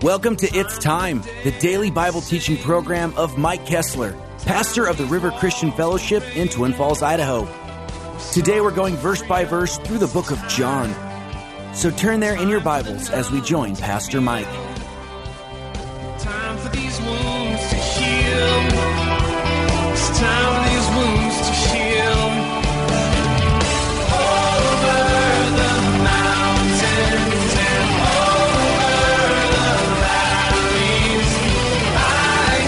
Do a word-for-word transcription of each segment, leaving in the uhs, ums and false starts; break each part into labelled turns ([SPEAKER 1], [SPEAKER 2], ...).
[SPEAKER 1] Welcome to It's Time, the daily Bible teaching program of Mike Kessler, pastor of the River Christian Fellowship in Twin Falls, Idaho. Today we're going verse by verse through the book of John. So turn there in your Bibles as we join Pastor Mike.
[SPEAKER 2] Time for these wounds to heal. It's time for these wounds to heal. Over the mountains and over the valleys, I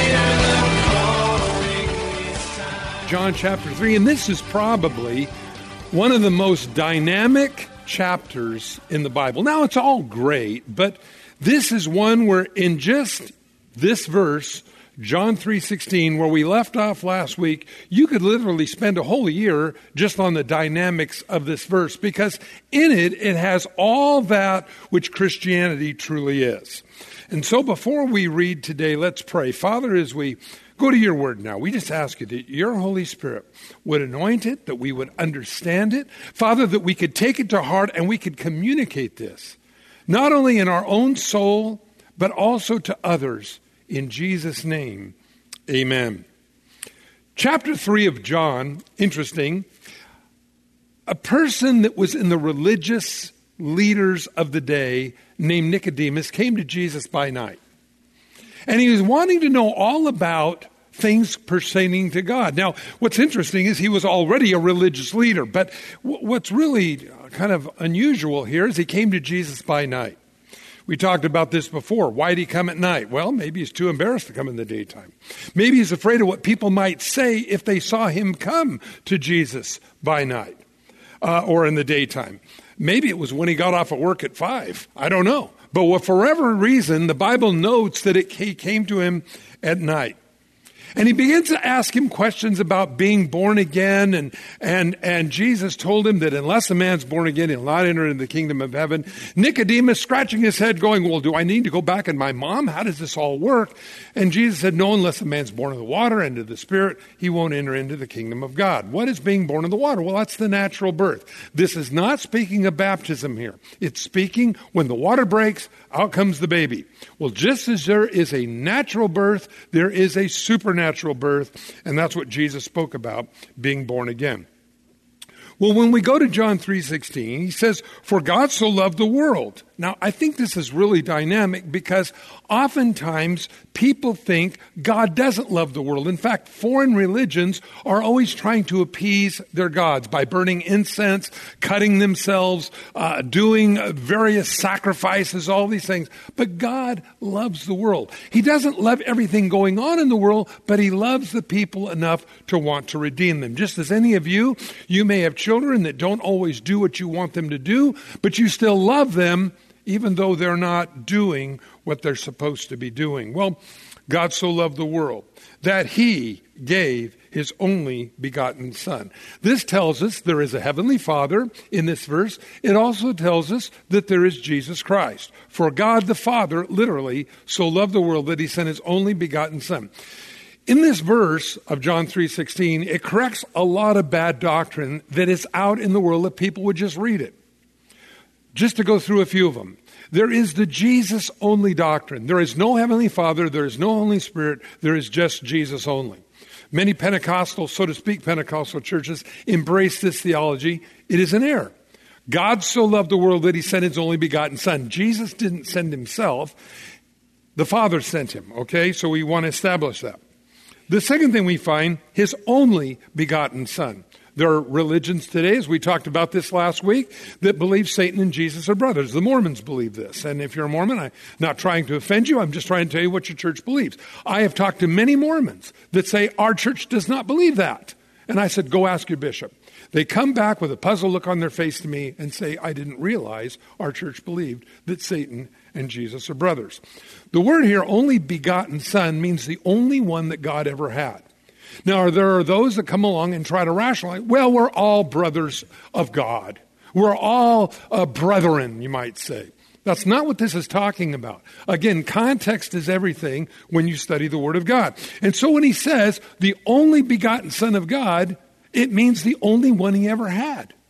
[SPEAKER 2] hear the calling. It's time.
[SPEAKER 3] John chapter three, and this is probably one of the most dynamic chapters in the Bible. Now, it's all great, but this is one where in just this verse, John three sixteen, where we left off last week, you could literally spend a whole year just on the dynamics of this verse, because in it, it has all that which Christianity truly is. And so before we read today, let's pray. Father, as we go to your word now, we just ask you that your Holy Spirit would anoint it, that we would understand it. Father, that we could take it to heart and we could communicate this, not only in our own soul, but also to others. In Jesus' name, amen. Chapter three of John, interesting. A person that was in the religious leaders of the day named Nicodemus came to Jesus by night. And he was wanting to know all about things pertaining to God. Now, what's interesting is he was already a religious leader, but w- what's really kind of unusual here is he came to Jesus by night. We talked about this before. Why'd he come at night? Well, maybe he's too embarrassed to come in the daytime. Maybe he's afraid of what people might say if they saw him come to Jesus by night uh, or in the daytime. Maybe it was when he got off at work at five. I don't know. But for whatever reason, the Bible notes that it, he came to him at night. And he begins to ask him questions about being born again. And, and, and Jesus told him that unless a man's born again, he'll not enter into the kingdom of heaven. Nicodemus scratching his head going, well, do I need to go back in my mom? How does this all work? And Jesus said, no, unless a man's born of the water and of the Spirit, he won't enter into the kingdom of God. What is being born of the water? Well, that's the natural birth. This is not speaking of baptism here. It's speaking when the water breaks, out comes the baby. Well, just as there is a natural birth, there is a supernatural birth, and that's what Jesus spoke about, being born again. Well, when we go to John three sixteen, he says, for God so loved the world. Now, I think this is really dynamic because oftentimes people think God doesn't love the world. In fact, foreign religions are always trying to appease their gods by burning incense, cutting themselves, uh, doing various sacrifices, all these things. But God loves the world. He doesn't love everything going on in the world, but he loves the people enough to want to redeem them. Just as any of you, you may have children that don't always do what you want them to do, but you still love them even though they're not doing what they're supposed to be doing. Well, God so loved the world that he gave his only begotten Son. This tells us there is a heavenly Father in this verse. It also tells us that there is Jesus Christ. For God the Father literally so loved the world that he sent his only begotten Son. In this verse of John three sixteen, it corrects a lot of bad doctrine that is out in the world if people would just read it. Just to go through a few of them. There is the Jesus-only doctrine. There is no Heavenly Father. There is no Holy Spirit. There is just Jesus only. Many Pentecostal, so to speak, Pentecostal churches embrace this theology. It is an error. God so loved the world that he sent his only begotten Son. Jesus didn't send himself. The Father sent him, okay? So we want to establish that. The second thing we find, his only begotten Son. There are religions today, as we talked about this last week, that believe Satan and Jesus are brothers. The Mormons believe this. And if you're a Mormon, I'm not trying to offend you. I'm just trying to tell you what your church believes. I have talked to many Mormons that say, our church does not believe that. And I said, go ask your bishop. They come back with a puzzled look on their face to me and say, I didn't realize our church believed that Satan and Jesus are brothers. The word here, only begotten Son, means the only one that God ever had. Now, there are those that come along and try to rationalize, well, we're all brothers of God. We're all uh, brethren, you might say. That's not what this is talking about. Again, context is everything when you study the Word of God. And so when he says the only begotten Son of God, it means the only one he ever had.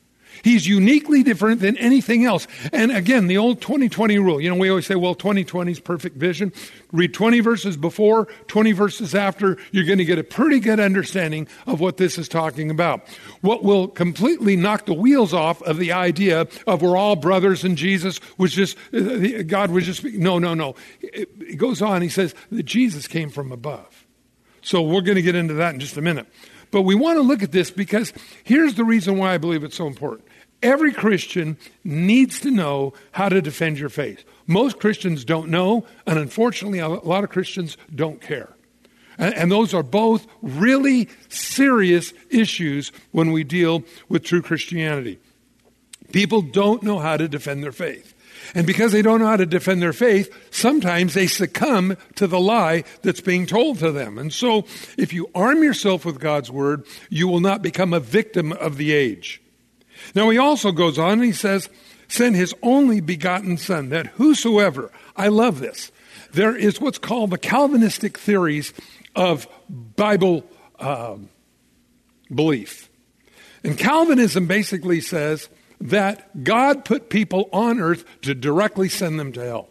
[SPEAKER 3] He's uniquely different than anything else. And again, the old twenty twenty rule. You know, we always say, well, twenty twenty is perfect vision. Read twenty verses before, twenty verses after. You're going to get a pretty good understanding of what this is talking about. What will completely knock the wheels off of the idea of we're all brothers and Jesus was just, God was just, no, no, no. It goes on. He says that Jesus came from above. So we're going to get into that in just a minute. But we want to look at this because here's the reason why I believe it's so important. Every Christian needs to know how to defend your faith. Most Christians don't know, and unfortunately, a lot of Christians don't care. And, and those are both really serious issues when we deal with true Christianity. People don't know how to defend their faith. And because they don't know how to defend their faith, sometimes they succumb to the lie that's being told to them. And so if you arm yourself with God's word, you will not become a victim of the age. Now he also goes on and he says, send his only begotten son, that whosoever, I love this, there is what's called the Calvinistic theories of Bible uh, belief. And Calvinism basically says that God put people on earth to directly send them to hell.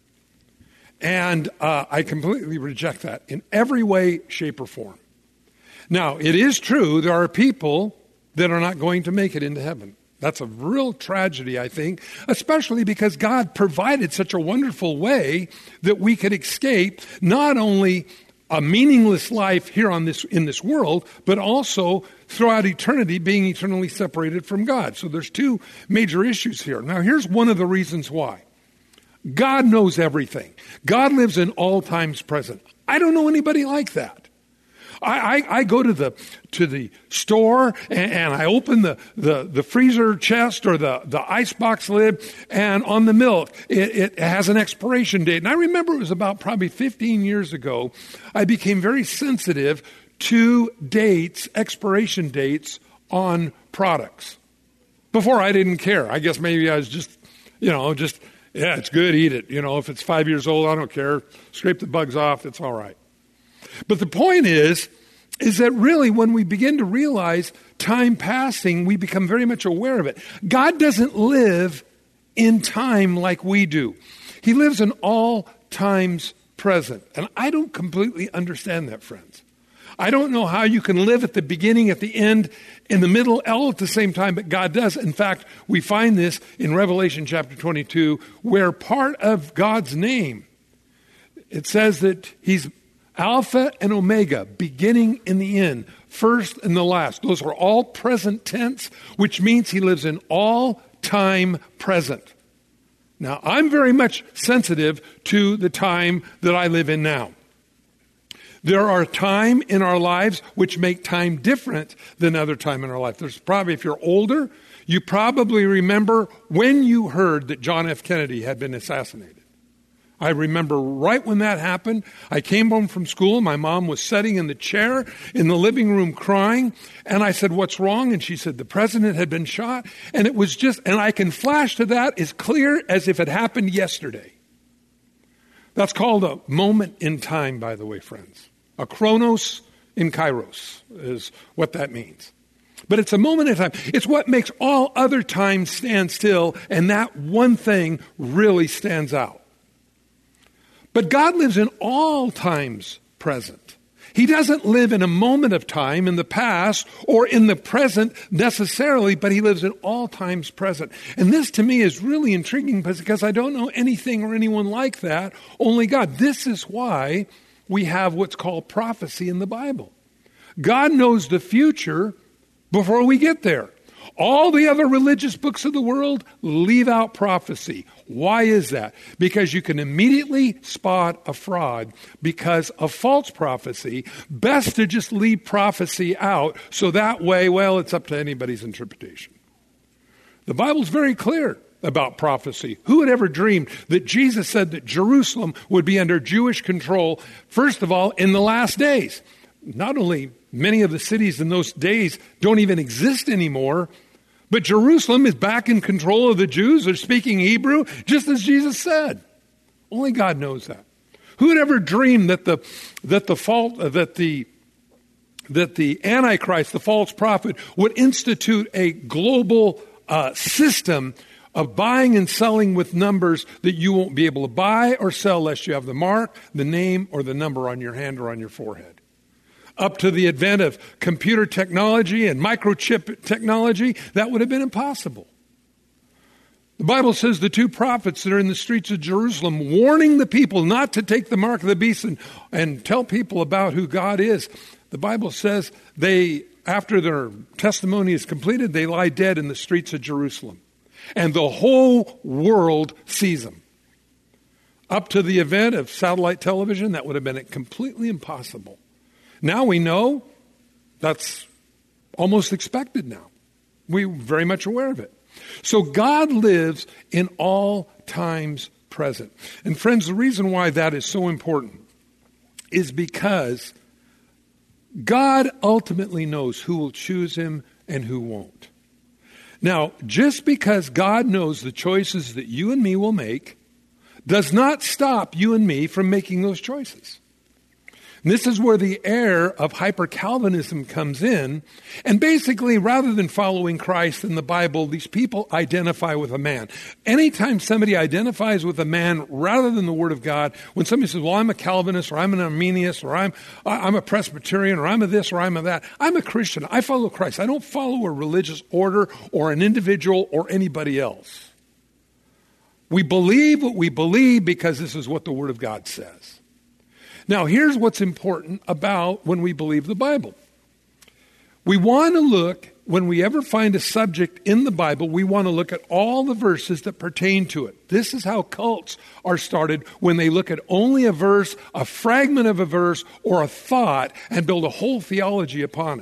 [SPEAKER 3] And uh, I completely reject that in every way, shape, or form. Now, it is true there are people that are not going to make it into heaven. That's a real tragedy, I think, especially because God provided such a wonderful way that we could escape not only a meaningless life here on this in this world, but also throughout eternity being eternally separated from God. So there's two major issues here. Now here's one of the reasons why. God knows everything. God lives in all times present. I don't know anybody like that. I, I, I go to the to the store and, and I open the, the, the freezer chest or the, the icebox lid, and on the milk, it, it has an expiration date. And I remember it was about probably fifteen years ago, I became very sensitive to dates, expiration dates on products. Before I didn't care. I guess maybe I was just, you know, just, yeah, it's good, eat it. You know, if it's five years old, I don't care. Scrape the bugs off, it's all right. But the point is, is that really when we begin to realize time passing, we become very much aware of it. God doesn't live in time like we do. He lives in all times present. And I don't completely understand that, friends. I don't know how you can live at the beginning, at the end, in the middle, all at the same time, but God does. In fact, we find this in Revelation chapter twenty-two, where part of God's name, it says that he's Alpha and Omega, beginning and the end, first and the last. Those are all present tense, which means he lives in all time present. Now, I'm very much sensitive to the time that I live in now. There are time in our lives which make time different than other time in our life. There's probably, if you're older, you probably remember when you heard that John F. Kennedy had been assassinated. I remember right when that happened. I came home from school. My mom was sitting in the chair in the living room crying. And I said, what's wrong? And she said, the president had been shot. And it was just, and I can flash to that as clear as if it happened yesterday. That's called a moment in time, by the way, friends. A chronos in kairos is what that means. But it's a moment in time. It's what makes all other time stand still. And that one thing really stands out. But God lives in all times present. He doesn't live in a moment of time in the past or in the present necessarily, but he lives in all times present. And this to me is really intriguing because I don't know anything or anyone like that, only God. This is why we have what's called prophecy in the Bible. God knows the future before we get there. All the other religious books of the world leave out prophecy. Why is that? Because you can immediately spot a fraud because of false prophecy. Best to just leave prophecy out so that way, well, it's up to anybody's interpretation. The Bible's very clear about prophecy. Who had ever dreamed that Jesus said that Jerusalem would be under Jewish control, first of all, in the last days? Not only many of the cities in those days don't even exist anymore, but Jerusalem is back in control of the Jews. They're speaking Hebrew, just as Jesus said. Only God knows that. Who would ever dream that the that the fault uh, that the that the Antichrist, the false prophet, would institute a global uh, system of buying and selling with numbers that you won't be able to buy or sell unless you have the mark, the name, or the number on your hand or on your forehead. Up to the advent of computer technology and microchip technology, that would have been impossible. The Bible says the two prophets that are in the streets of Jerusalem warning the people not to take the mark of the beast and, and tell people about who God is. The Bible says they, after their testimony is completed, they lie dead in the streets of Jerusalem. And the whole world sees them. Up to the event of satellite television, that would have been completely impossible. Now we know that's almost expected now. We're very much aware of it. So God lives in all times present. And friends, the reason why that is so important is because God ultimately knows who will choose him and who won't. Now, just because God knows the choices that you and me will make does not stop you and me from making those choices. And this is where the error of hyper-Calvinism comes in. And basically, rather than following Christ in the Bible, these people identify with a man. Anytime somebody identifies with a man rather than the Word of God, when somebody says, well, I'm a Calvinist, or I'm an Arminius, or I'm, I'm a Presbyterian, or I'm a this, or I'm a that, I'm a Christian. I follow Christ. I don't follow a religious order or an individual or anybody else. We believe what we believe because this is what the Word of God says. Now, here's what's important about when we believe the Bible. We want to look, when we ever find a subject in the Bible, we want to look at all the verses that pertain to it. This is how cults are started, when they look at only a verse, a fragment of a verse, or a thought, and build a whole theology upon it.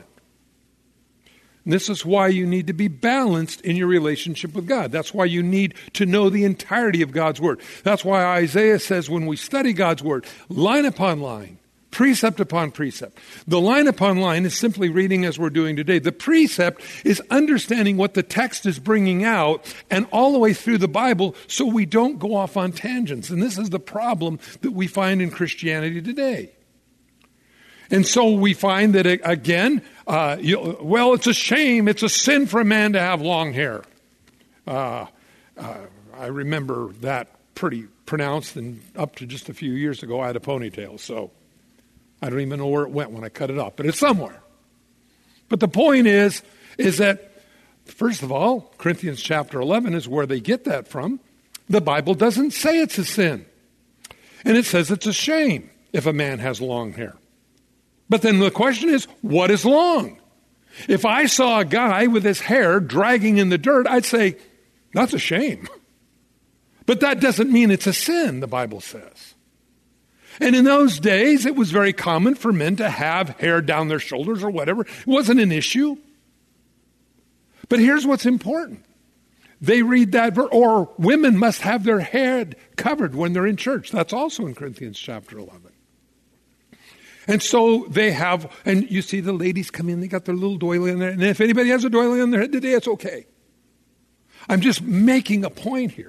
[SPEAKER 3] And this is why you need to be balanced in your relationship with God. That's why you need to know the entirety of God's Word. That's why Isaiah says when we study God's Word, line upon line, precept upon precept. The line upon line is simply reading as we're doing today. The precept is understanding what the text is bringing out and all the way through the Bible so we don't go off on tangents. And this is the problem that we find in Christianity today. And so we find that, again, uh, you, well, it's a shame, it's a sin for a man to have long hair. Uh, uh, I remember that pretty pronounced, and up to just a few years ago, I had a ponytail, so I don't even know where it went when I cut it off, but it's somewhere. But the point is, is that, first of all, Corinthians chapter eleven is where they get that from. The Bible doesn't say it's a sin. And it says it's a shame if a man has long hair. But then the question is, what is long? If I saw a guy with his hair dragging in the dirt, I'd say, that's a shame. But that doesn't mean it's a sin, the Bible says. And in those days, it was very common for men to have hair down their shoulders or whatever. It wasn't an issue. But here's what's important. They read that verse, or women must have their head covered when they're in church. That's also in Corinthians chapter eleven. And so they have, and you see the ladies come in, they got their little doily in there. And if anybody has a doily on their head today, it's okay. I'm just making a point here.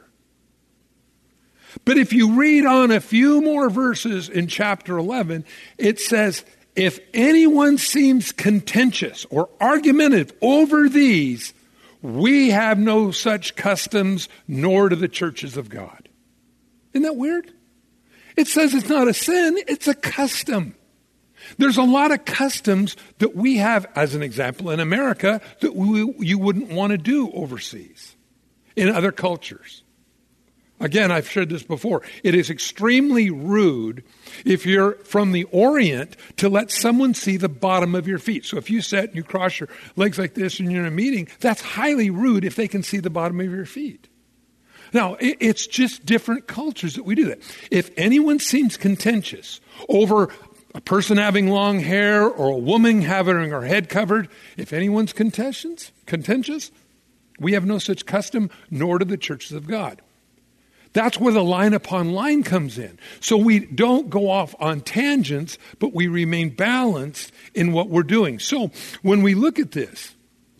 [SPEAKER 3] But if you read on a few more verses in chapter eleven, it says, if anyone seems contentious or argumentative over these, we have no such customs, nor do the churches of God. Isn't that weird? It says it's not a sin, it's a custom. There's a lot of customs that we have, as an example, in America that we, you wouldn't want to do overseas, in other cultures. Again, I've shared this before. It is extremely rude if you're from the Orient to let someone see the bottom of your feet. So if you sit and you cross your legs like this and you're in a meeting, that's highly rude if they can see the bottom of your feet. Now, it's just different cultures that we do that. If anyone seems contentious over a person having long hair or a woman having her head covered, if anyone's contentious, contentious, we have no such custom, nor do the churches of God. That's where the line upon line comes in. So we don't go off on tangents, but we remain balanced in what we're doing. So when we look at this,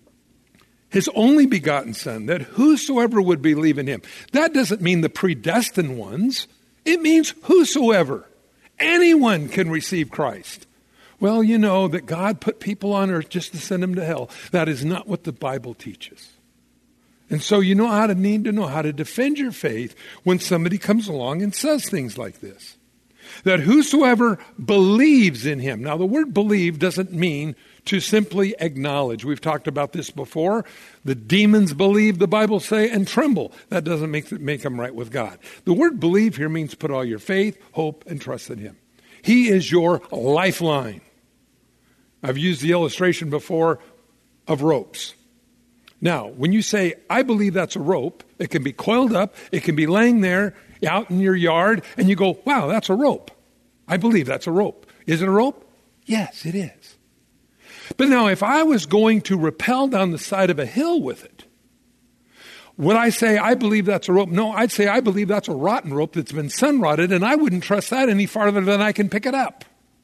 [SPEAKER 3] his only begotten Son, that whosoever would believe in him, that doesn't mean the predestined ones. It means whosoever. Anyone can receive Christ. Well, you know that God put people on earth just to send them to hell. That is not what the Bible teaches. And so you know how to need to know how to defend your faith when somebody comes along and says things like this. That whosoever believes in him. Now the word believe doesn't mean to simply acknowledge. We've talked about this before. The demons believe, the Bible say, and tremble. That doesn't make, make them right with God. The word believe here means put all your faith, hope, and trust in him. He is your lifeline. I've used the illustration before of ropes. Now, when you say, I believe that's a rope, it can be coiled up, it can be laying there out in your yard, and you go, wow, that's a rope. I believe that's a rope. Is it a rope? Yes, it is. But now, if I was going to rappel down the side of a hill with it, would I say, I believe that's a rope? No, I'd say, I believe that's a rotten rope that's been sun-rotted, and I wouldn't trust that any farther than I can pick it up.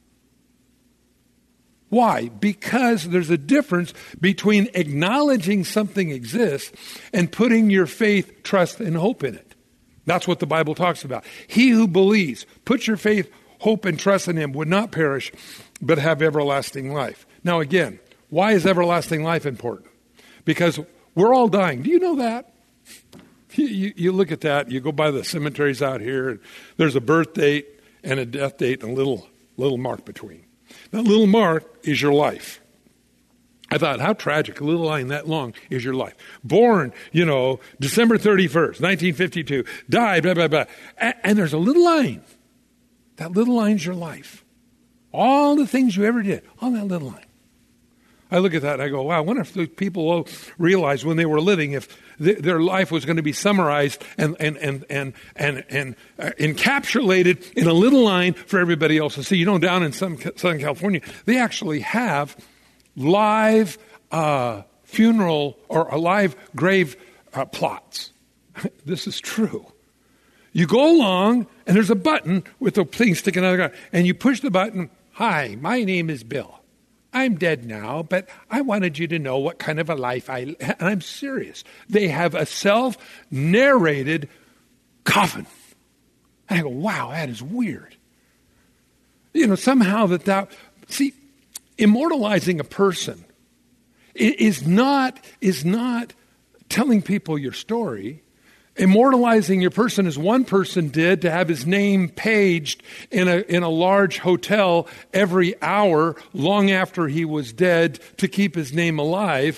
[SPEAKER 3] Why? Because there's a difference between acknowledging something exists and putting your faith, trust, and hope in it. That's what the Bible talks about. He who believes, put your faith, hope, and trust in him would not perish, but have everlasting life. Now again, why is everlasting life important? Because we're all dying. Do you know that? You, you, you look at that, you go by the cemeteries out here, and there's a birth date and a death date and a little, little mark between. That little mark is your life. I thought, how tragic, a little line that long is your life. Born, you know, December thirty-first, nineteen fifty-two, died, blah, blah, blah. And, and there's a little line. That little line's your life. All the things you ever did on that little line. I look at that and I go, wow, I wonder if the people realized when they were living if th- their life was going to be summarized and and and and and, and uh, encapsulated in a little line for everybody else to see. You know, down in some, Southern California, they actually have live uh, funeral or a live grave uh, plots. This is true. You go along and there's a button with a thing sticking out of the ground, and you push the button. Hi, my name is Bill. I'm dead now, but I wanted you to know what kind of a life I... And I'm serious. They have a self-narrated coffin. And I go, wow, that is weird. You know, somehow that that... See, immortalizing a person is not, is not telling people your story. Immortalizing your person as one person did to have his name paged in a in a large hotel every hour long after he was dead to keep his name alive.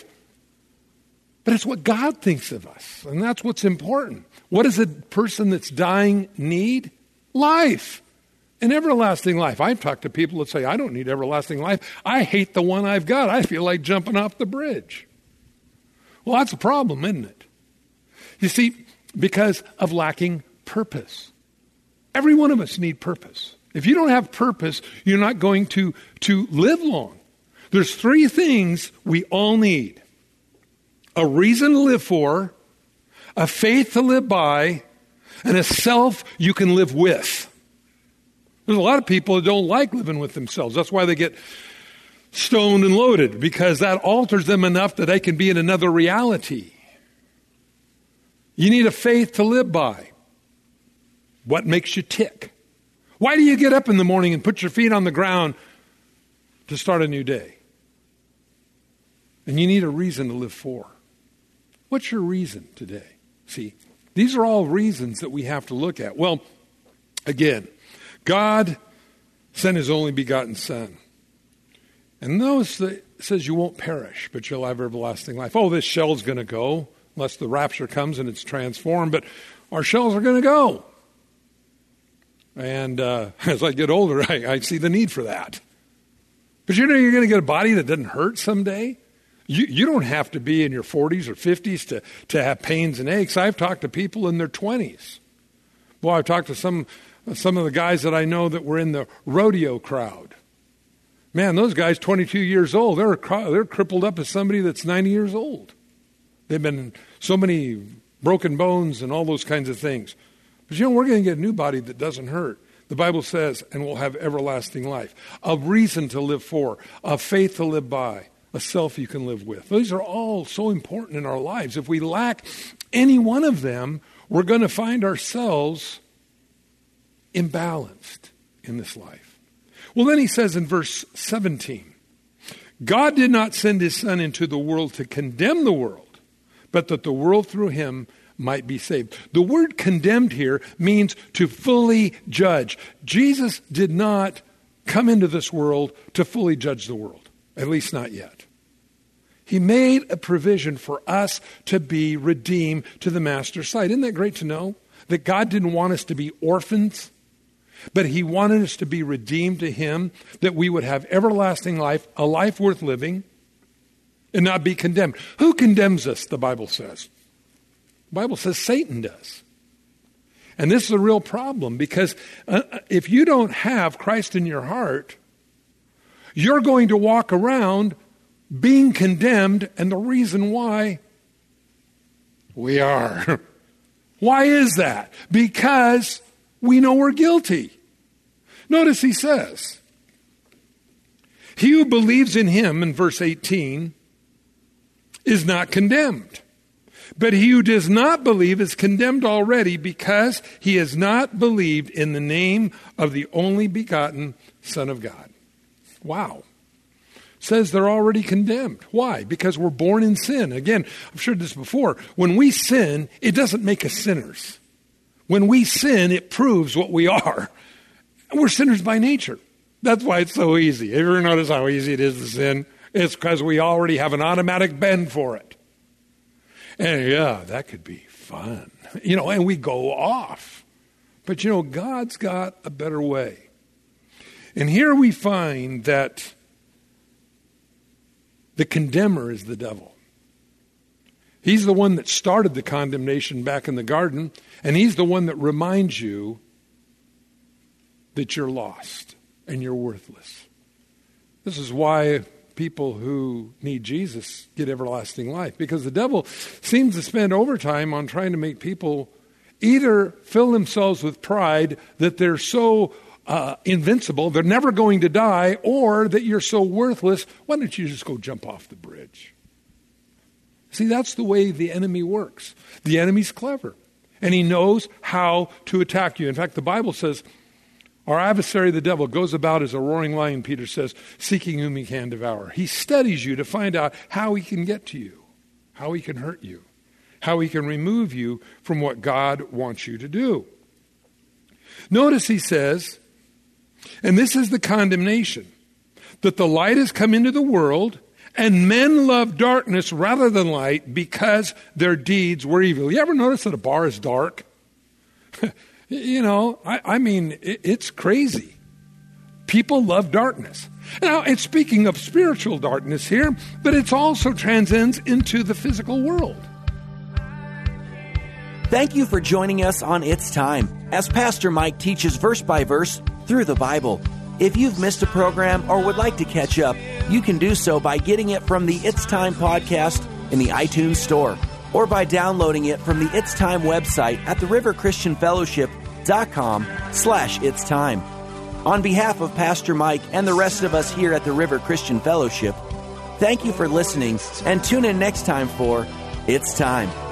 [SPEAKER 3] But it's what God thinks of us, and that's what's important. What does a person that's dying need? Life. An everlasting life. I've talked to people that say, I don't need everlasting life. I hate the one I've got. I feel like jumping off the bridge. Well, that's a problem, isn't it? You see, because of lacking purpose. Every one of us need purpose. If you don't have purpose, you're not going to, to live long. There's three things we all need. A reason to live for, a faith to live by, and a self you can live with. There's a lot of people that don't like living with themselves. That's why they get stoned and loaded, because that alters them enough that they can be in another reality. You need a faith to live by. What makes you tick? Why do you get up in the morning and put your feet on the ground to start a new day? And you need a reason to live for. What's your reason today? See, these are all reasons that we have to look at. Well, again, God sent his only begotten Son. And notice that it says you won't perish, but you'll have everlasting life. Oh, this shell's going to go. Unless the rapture comes and it's transformed, but our shells are going to go. And uh, as I get older, I, I see the need for that. But you know you're going to get a body that doesn't hurt someday? You, you don't have to be in your forties or fifties to, to have pains and aches. I've talked to people in their twenties. Well, I've talked to some, some of the guys that I know that were in the rodeo crowd. Man, those guys, twenty-two years old, they're, they're crippled up as somebody that's ninety years old. They've been so many broken bones and all those kinds of things. But you know, we're going to get a new body that doesn't hurt. The Bible says, and we'll have everlasting life. A reason to live for, a faith to live by, a self you can live with. These are all so important in our lives. If we lack any one of them, we're going to find ourselves imbalanced in this life. Well, then he says in verse seventeen, God did not send his Son into the world to condemn the world, but that the world through him might be saved. The word condemned here means to fully judge. Jesus did not come into this world to fully judge the world, at least not yet. He made a provision for us to be redeemed to the Master's sight. Isn't that great to know? That God didn't want us to be orphans, but he wanted us to be redeemed to him, that we would have everlasting life, a life worth living, and not be condemned. Who condemns us, the Bible says? The Bible says Satan does. And this is a real problem, because uh, if you don't have Christ in your heart, you're going to walk around being condemned, and the reason why we are. Why is that? Because we know we're guilty. Notice he says, he who believes in him, in verse eighteen, is not condemned. But he who does not believe is condemned already, because he has not believed in the name of the only begotten Son of God. Wow. Says they're already condemned. Why? Because we're born in sin. Again, I've shared this before. When we sin, it doesn't make us sinners. When we sin, it proves what we are. And we're sinners by nature. That's why it's so easy. Have you ever noticed how easy it is to sin? It's because we already have an automatic bend for it. And yeah, that could be fun. You know, and we go off. But you know, God's got a better way. And here we find that the condemner is the devil. He's the one that started the condemnation back in the garden, and he's the one that reminds you that you're lost and you're worthless. This is why people who need Jesus get everlasting life, because the devil seems to spend overtime on trying to make people either fill themselves with pride that they're so uh, invincible, they're never going to die, or that you're so worthless, why don't you just go jump off the bridge? See, that's the way the enemy works. The enemy's clever, and he knows how to attack you. In fact, the Bible says, our adversary, the devil, goes about as a roaring lion, Peter says, seeking whom he can devour. He studies you to find out how he can get to you, how he can hurt you, how he can remove you from what God wants you to do. Notice he says, and this is the condemnation, that the light has come into the world, and men love darkness rather than light because their deeds were evil. You ever notice that a bar is dark? You know, I, I mean, it, it's crazy. People love darkness. Now, it's speaking of spiritual darkness here, but it also transcends into the physical world.
[SPEAKER 1] Thank you for joining us on It's Time, as Pastor Mike teaches verse by verse through the Bible. If you've missed a program or would like to catch up, you can do so by getting it from the It's Time podcast in the iTunes Store, or by downloading it from the It's Time website at the river christian fellowship dot com slash It's Time. On behalf of Pastor Mike and the rest of us here at the River Christian Fellowship, thank you for listening, and tune in next time for It's Time.